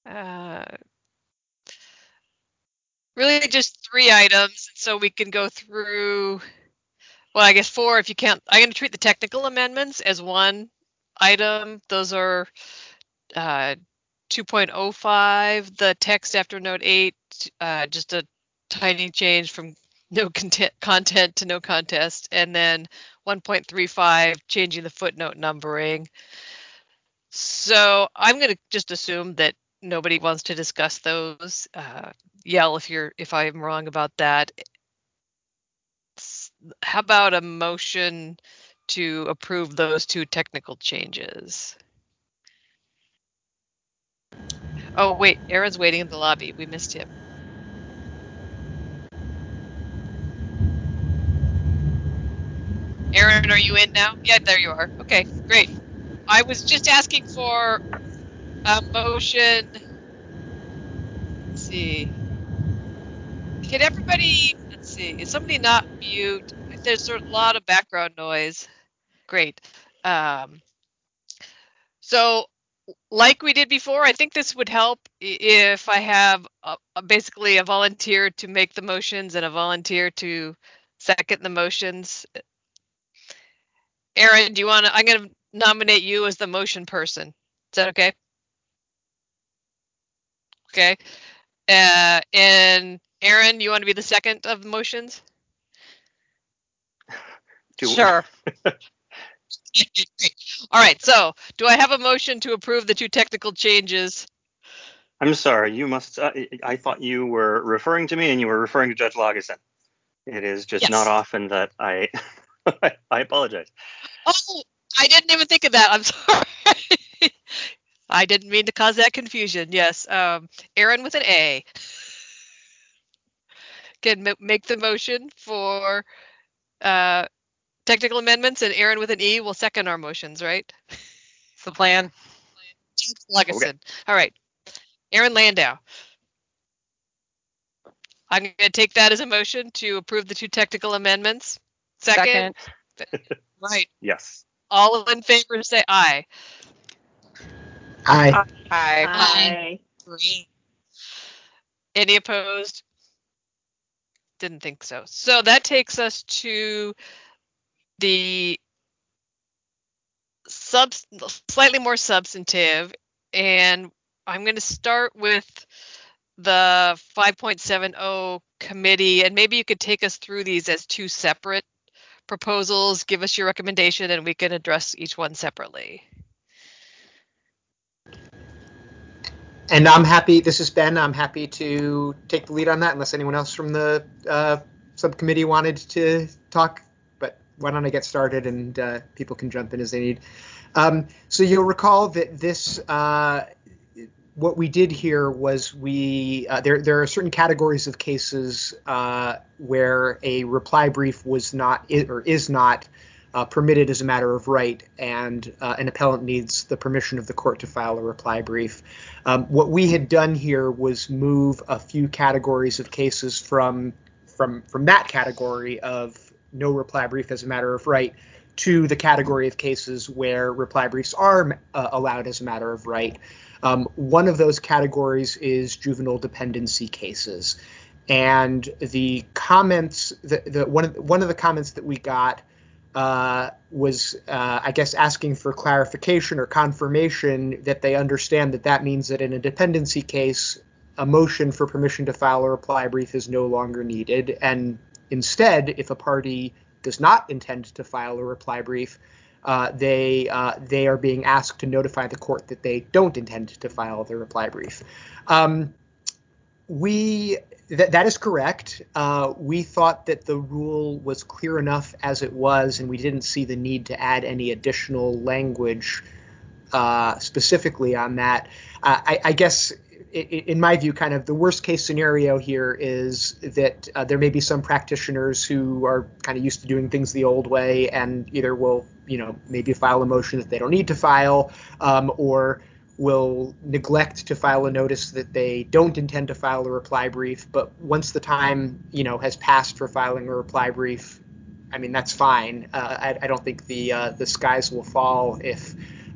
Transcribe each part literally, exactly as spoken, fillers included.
Uh, really just three items, so we can go through, well, I guess four if you can't. I'm going to treat the technical amendments as one item. Those are uh, two point oh five, the text after note eight, uh, just a tiny change from no content, content to no contest, and then one point three five, changing the footnote numbering. So I'm going to just assume that nobody wants to discuss those. Uh, yell if you're if I'm wrong about that. How about a motion to approve those two technical changes? Oh, wait, Aaron's waiting in the lobby. We missed him. Aaron, are you in now? Yeah, there you are. Okay, great. I was just asking for a motion. Let's see. Can everybody, let's see, is somebody not mute? There's a lot of background noise. Great. Um, so, like we did before, I think this would help if I have a, a, basically a volunteer to make the motions and a volunteer to second the motions. Aaron, do you want to? I'm going to nominate you as the motion person. Is that okay? Okay. Uh, and Aaron, you want to be the second of the motions? Sure. All right. So, do I have a motion to approve the two technical changes? I'm sorry. You must. Uh, I thought you were referring to me, and you were referring to Judge Lageson. It is just Yes. not often that I. I apologize. Oh, I didn't even think of that. I'm sorry. I didn't mean to cause that confusion. Yes. Um, Aaron with an A can m- make the motion for uh, technical amendments, and Aaron with an E will second our motions, right? It's the plan. Lageson. Okay. All right. Aaron Landau. I'm going to take that as a motion to approve the two technical amendments. Second. Second. Right. Yes. All in favor say aye. Aye. Aye. Aye. Aye. Any opposed? Didn't think so. So that takes us to the sub slightly more substantive, and I'm going to start with the five point seven oh committee, and maybe you could take us through these as two separate proposals, give us your recommendation, and we can address each one separately. And I'm happy, this is Ben, I'm happy to take the lead on that unless anyone else from the uh, subcommittee wanted to talk, but why don't I get started and uh, people can jump in as they need. Um, so you'll recall that this, uh, what we did here was we, uh, there, there are certain categories of cases uh, where a reply brief was not, or is not, Uh, permitted as a matter of right, and uh, an appellant needs the permission of the court to file a reply brief. Um, what we had done here was move a few categories of cases from from from that category of no reply brief as a matter of right to the category of cases where reply briefs are uh, allowed as a matter of right. Um, one of those categories is juvenile dependency cases, and the comments, the, the one of one of the comments that we got Uh, was, uh, I guess, asking for clarification or confirmation that they understand that that means that in a dependency case, a motion for permission to file a reply brief is no longer needed. And instead, if a party does not intend to file a reply brief, uh, they uh, they are being asked to notify the court that they don't intend to file the reply brief. Um, we That, that is correct. Uh, we thought that the rule was clear enough as it was, and we didn't see the need to add any additional language uh, specifically on that. Uh, I, I guess, in my view, kind of the worst case scenario here is that uh, there may be some practitioners who are kind of used to doing things the old way and either will, you know, maybe file a motion that they don't need to file, um, or will neglect to file a notice that they don't intend to file a reply brief. But once the time, you know, has passed for filing a reply brief, I mean, that's fine. Uh, I, I don't think the uh, the skies will fall if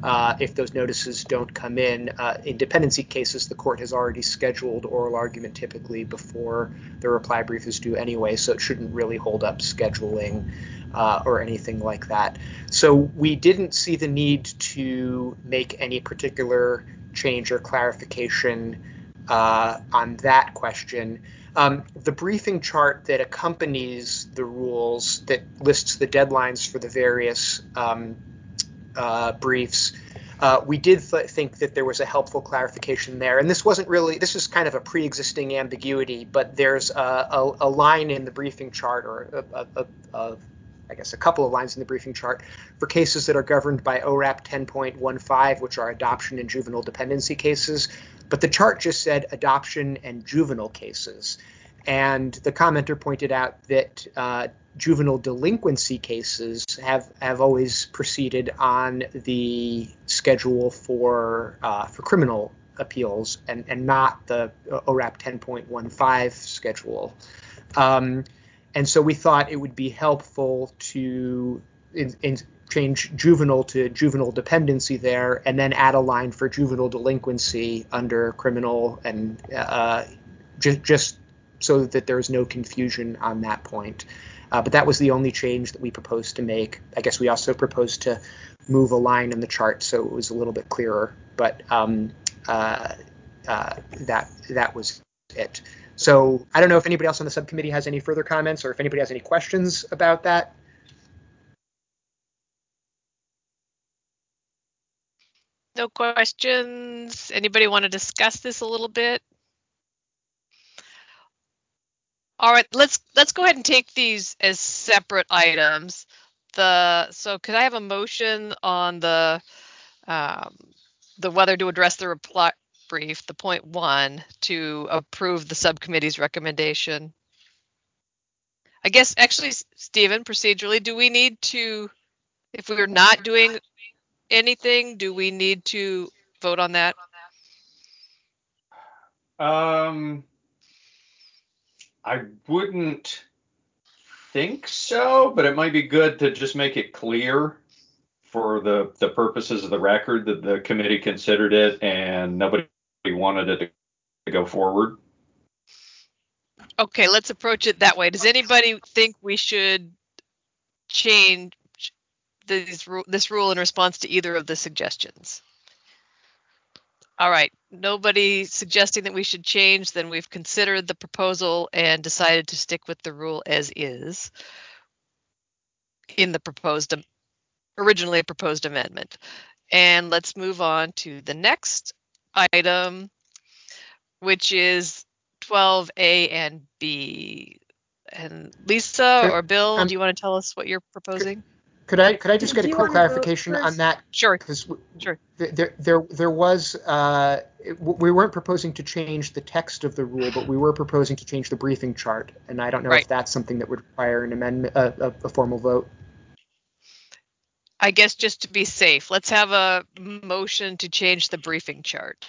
uh, if those notices don't come in. Uh, in dependency cases, the court has already scheduled oral argument typically before the reply brief is due anyway, so it shouldn't really hold up scheduling uh, or anything like that. So we didn't see the need to make any particular change or clarification uh, on that question. Um, the briefing chart that accompanies the rules that lists the deadlines for the various um, uh, briefs, uh, we did th- think that there was a helpful clarification there. And this wasn't really, this is kind of a pre-existing ambiguity, but there's a, a, a line in the briefing chart, or a, a, a, I guess a couple of lines in the briefing chart, for cases that are governed by O R A P ten point fifteen, which are adoption and juvenile dependency cases. But the chart just said adoption and juvenile cases. And the commenter pointed out that uh, juvenile delinquency cases have, have always proceeded on the schedule for uh, for criminal appeals and, and not the O R A P ten point fifteen schedule. Um, and so we thought it would be helpful to in, in change juvenile to juvenile dependency there, and then add a line for juvenile delinquency under criminal, and uh, just just so that there's no confusion on that point. Uh, but that was the only change that we proposed to make. I guess we also proposed to move a line in the chart so it was a little bit clearer. But um, uh, uh, that that was it. So I don't know if anybody else on the subcommittee has any further comments, or if anybody has any questions about that. No questions. Anybody want to discuss this a little bit? All right, let's let's go ahead and take these as separate items. The so could I have a motion on the um, the whether to address the reply brief, the point one, to approve the subcommittee's recommendation? I guess actually, Stephen, procedurally, do we need to, if we are not doing anything, do we need to vote on that? Um, I wouldn't think so, but it might be good to just make it clear for the, the purposes of the record that the committee considered it and nobody wanted it to, to go forward. Okay, let's approach it that way. Does anybody think we should change this, this rule in response to either of the suggestions? All right, nobody suggesting that we should change, then we've considered the proposal and decided to stick with the rule as is in the proposed, originally proposed amendment. And let's move on to the next item, which is twelve A and B. And Lisa or Bill, um, do you want to tell us what you're proposing? Could I could I just get a quick clarification on that? Sure. Because sure. There there there was uh, we weren't proposing to change the text of the rule, but we were proposing to change the briefing chart, and I don't know right. if that's something that would require an amendment, uh, a, a formal vote. I guess just to be safe, let's have a motion to change the briefing chart.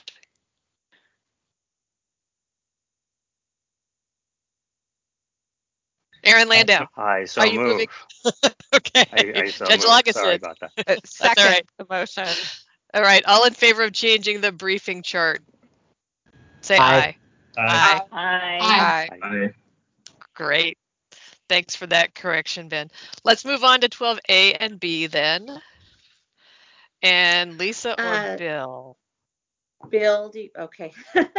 Aaron Landau. I so Are you move. moving? Okay. I, I so Judge move. Lageson. Sorry about that. Second all right. the motion. All right. All in favor of changing the briefing chart, say aye. Aye. Aye. Aye. Aye. Aye. Aye. Great. Thanks for that correction, Ben. Let's move on to twelve A and B then. And Lisa or Uh, Bill? Bill, do you, okay.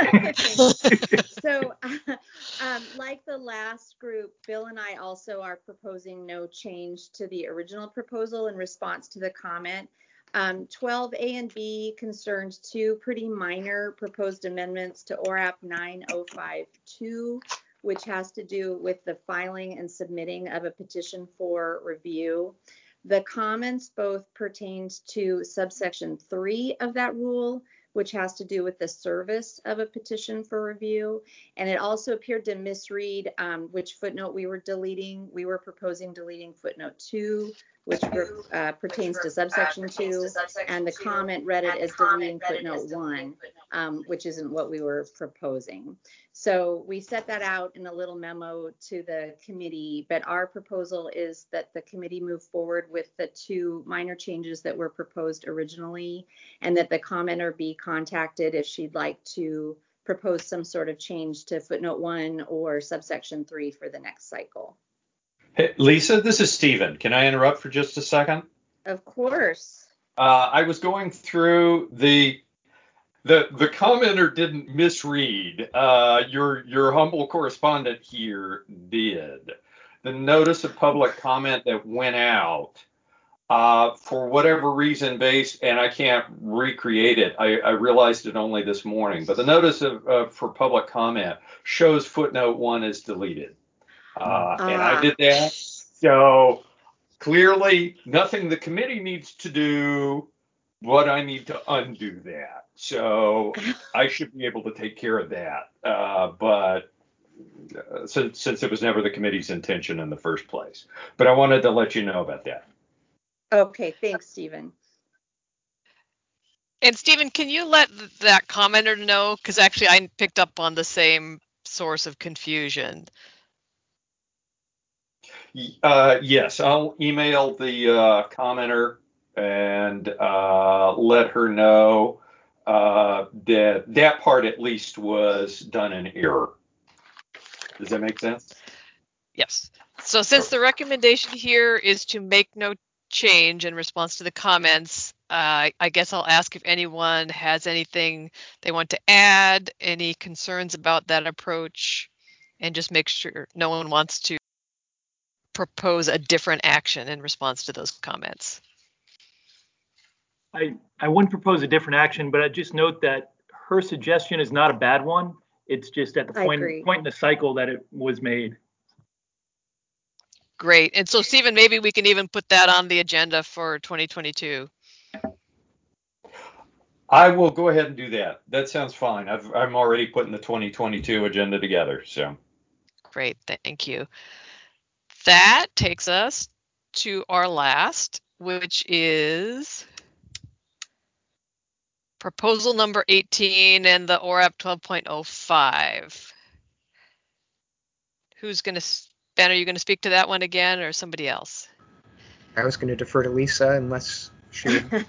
So, uh, um, like the last group, Bill and I also are proposing no change to the original proposal in response to the comment. Um, twelve A and B concerns two pretty minor proposed amendments to O R A P nine oh five two, which has to do with the filing and submitting of a petition for review. The comments both pertained to subsection three of that rule, which has to do with the service of a petition for review. And it also appeared to misread um, which footnote we were deleting. We were proposing deleting footnote two, which uh, pertains to subsection two, and the comment read it as deleting footnote one. um, which isn't what we were proposing. So we set that out in a little memo to the committee, but our proposal is that the committee move forward with the two minor changes that were proposed originally, and that the commenter be contacted if she'd like to propose some sort of change to footnote one or subsection three for the next cycle. Hey, Lisa, this is Stephen. Can I interrupt for just a second? Of course. Uh, I was going through the the the commenter didn't misread. Uh, your your humble correspondent here did. The notice of public comment that went out, uh, for whatever reason, based, and I can't recreate it. I, I realized it only this morning. But the notice of uh, for public comment shows footnote one is deleted. Uh, and I did that. So clearly nothing the committee needs to do, but I need to undo that. So I should be able to take care of that. Uh, but uh, since, since it was never the committee's intention in the first place. But I wanted to let you know about that. Okay, thanks, Stephen. And Stephen, can you let that commenter know? Because actually I picked up on the same source of confusion. Uh, yes, I'll email the uh, commenter and uh, let her know uh, that that part at least was done in error. Does that make sense? Yes. So since the recommendation here is to make no change in response to the comments, uh, I guess I'll ask if anyone has anything they want to add, any concerns about that approach, and just make sure no one wants to propose a different action in response to those comments. I, I wouldn't propose a different action, but I'd just note that her suggestion is not a bad one. It's just at the I point, agree. point in the cycle that it was made. Great. And so, Stephen, maybe we can even put that on the agenda for twenty twenty-two. I will go ahead and do that. That sounds fine. I've, I'm already putting the twenty twenty-two agenda together. So Great. Thank you. That takes us to our last, which is proposal number eighteen and the O R A P twelve point oh five. Who's going to, Ben, are you going to speak to that one again or somebody else? I was going to defer to Lisa unless she would.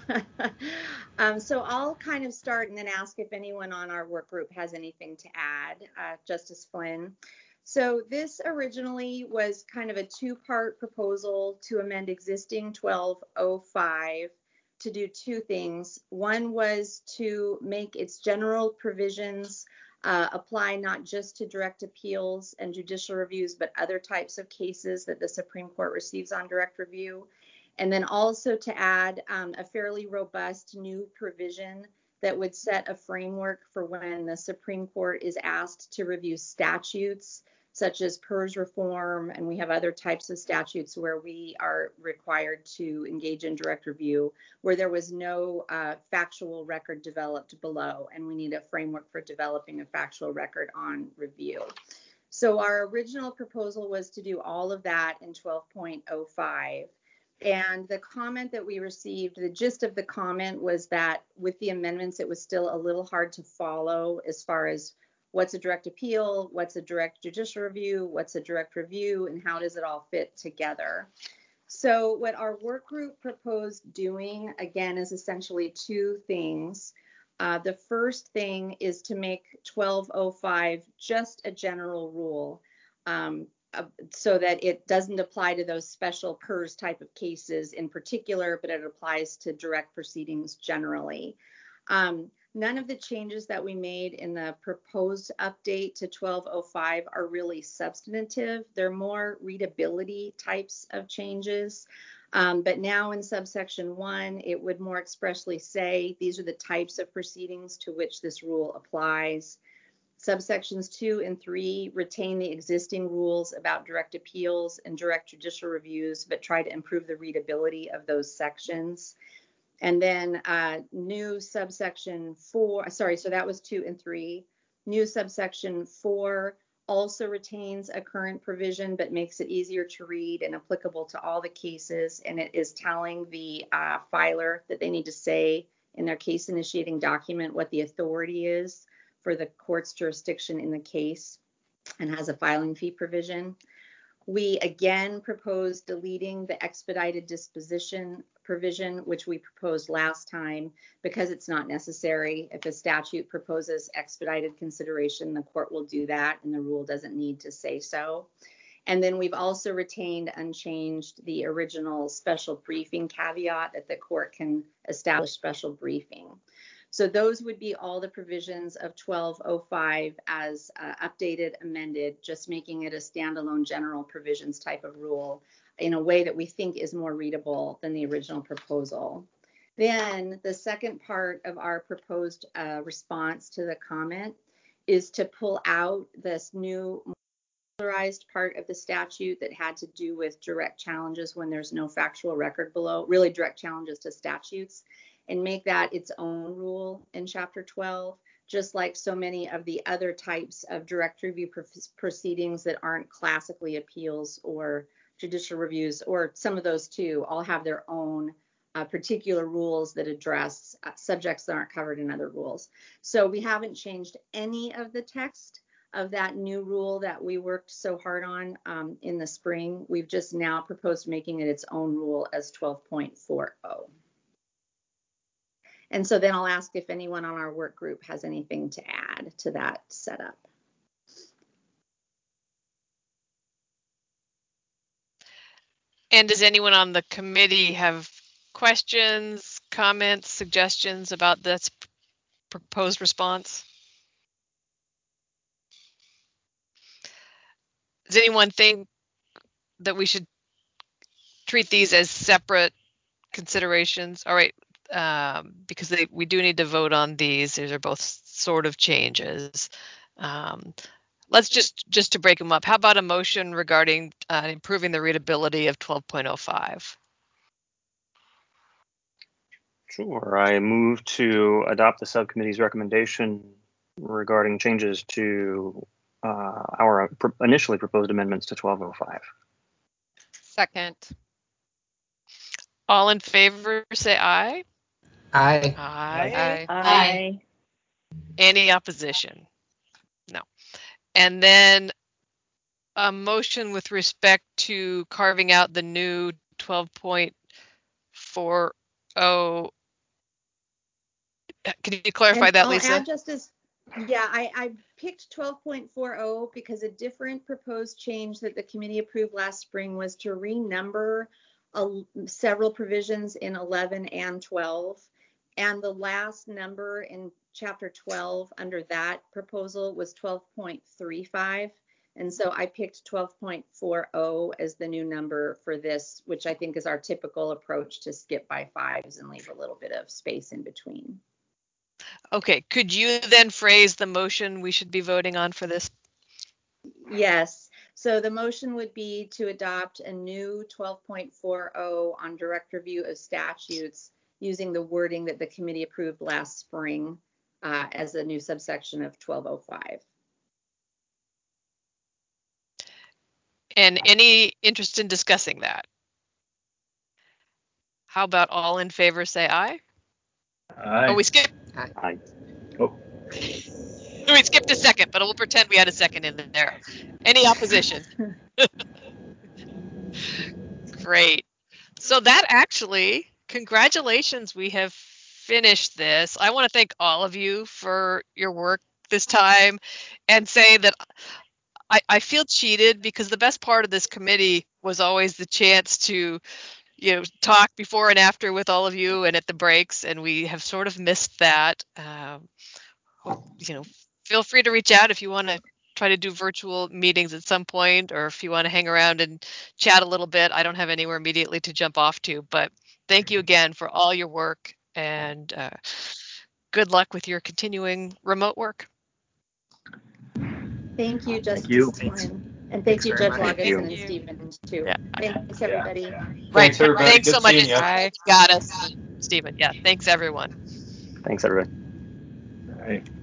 um, so I'll kind of start and then ask if anyone on our work group has anything to add. Uh, Justice Flynn. So this originally was kind of a two-part proposal to amend existing twelve oh five to do two things. One was to make its general provisions uh, apply not just to direct appeals and judicial reviews, but other types of cases that the Supreme Court receives on direct review. And then also to add um, a fairly robust new provision that would set a framework for when the Supreme Court is asked to review statutes such as PERS reform, and we have other types of statutes where we are required to engage in direct review, where there was no uh, factual record developed below, and we need a framework for developing a factual record on review. So our original proposal was to do all of that in twelve point oh five. And the comment that we received, the gist of the comment was that with the amendments, it was still a little hard to follow as far as what's a direct appeal, what's a direct judicial review, what's a direct review, and how does it all fit together. So what our work group proposed doing, again, is essentially two things. Uh, the first thing is to make twelve oh five just a general rule, um, uh, so that it doesn't apply to those special PERS type of cases in particular, but it applies to direct proceedings generally. Um, None of the changes that we made in the proposed update to twelve oh five are really substantive. They're more readability types of changes. Um, but now in subsection one, it would more expressly say these are the types of proceedings to which this rule applies. Subsections two and three retain the existing rules about direct appeals and direct judicial reviews, but try to improve the readability of those sections. And then uh, new subsection four, sorry, so that was two and three. New subsection four also retains a current provision, but makes it easier to read and applicable to all the cases. And it is telling the uh, filer that they need to say in their case initiating document what the authority is for the court's jurisdiction in the case, and has a filing fee provision. We again propose deleting the expedited disposition provision, which we proposed last time, because it's not necessary. If a statute proposes expedited consideration, the court will do that, and the rule doesn't need to say so. And then we've also retained unchanged the original special briefing caveat that the court can establish special briefing. So those would be all the provisions of twelve oh five as uh, updated, amended, just making it a standalone general provisions type of rule in a way that we think is more readable than the original proposal. Then the second part of our proposed uh, response to the comment is to pull out this new modularized part of the statute that had to do with direct challenges when there's no factual record below, really direct challenges to statutes, and make that its own rule in Chapter twelve, just like so many of the other types of direct review pr- proceedings that aren't classically appeals or judicial reviews, or some of those too, all have their own uh, particular rules that address uh, subjects that aren't covered in other rules. So we haven't changed any of the text of that new rule that we worked so hard on um, in the spring. We've just now proposed making it its own rule as twelve point four oh. And so then I'll ask if anyone on our work group has anything to add to that setup. And does anyone on the committee have questions, comments, suggestions about this p- proposed response? Does anyone think that we should treat these as separate considerations? All right, um, because they, we do need to vote on these. These are both sort of changes. Um, let's just, just to break them up, how about a motion regarding uh, improving the readability of twelve point oh five? Sure. I move to adopt the subcommittee's recommendation regarding changes to uh, our pr- initially proposed amendments to twelve oh five. Second. All in favor, say aye. Aye. Aye. Aye. Aye. Any opposition? No. And then a motion with respect to carving out the new twelve point four oh. Can you clarify And that, I'll Lisa? add just as, yeah, I, I picked twelve point four oh because a different proposed change that the committee approved last spring was to renumber a, several provisions in eleven and twelve. And the last number in chapter twelve under that proposal was twelve point three five. And so I picked twelve point four oh as the new number for this, which I think is our typical approach to skip by fives and leave a little bit of space in between. Okay, could you then phrase the motion we should be voting on for this? Yes. So the motion would be to adopt a new twelve point four oh on direct review of statutes using the wording that the committee approved last spring uh, as a new subsection of twelve oh five. And any interest in discussing that? How about all in favor say aye? Aye. Oh, we skipped. Aye. We skipped a second, but we'll pretend we had a second in there. Any opposition? Great. So that actually, congratulations, we have finished this. I want to thank all of you for your work this time and say that I, I feel cheated because the best part of this committee was always the chance to, you know, talk before and after with all of you and at the breaks, and we have sort of missed that. Um, you know, feel free to reach out if you want to try to do virtual meetings at some point, or if you want to hang around and chat a little bit. I don't have anywhere immediately to jump off to, but thank you again for all your work, and uh, good luck with your continuing remote work. Thank you, Justice Thank you. Flynn. And thank Thanks you, very Judge much. Lageson Thank and you. Stephen, too. Yeah. Thanks, Yeah. everybody. Right. Thanks, everybody. Thanks Good so much. seeing you. You got us, Stephen. Yeah. Thanks, everyone. Thanks, everybody. All right.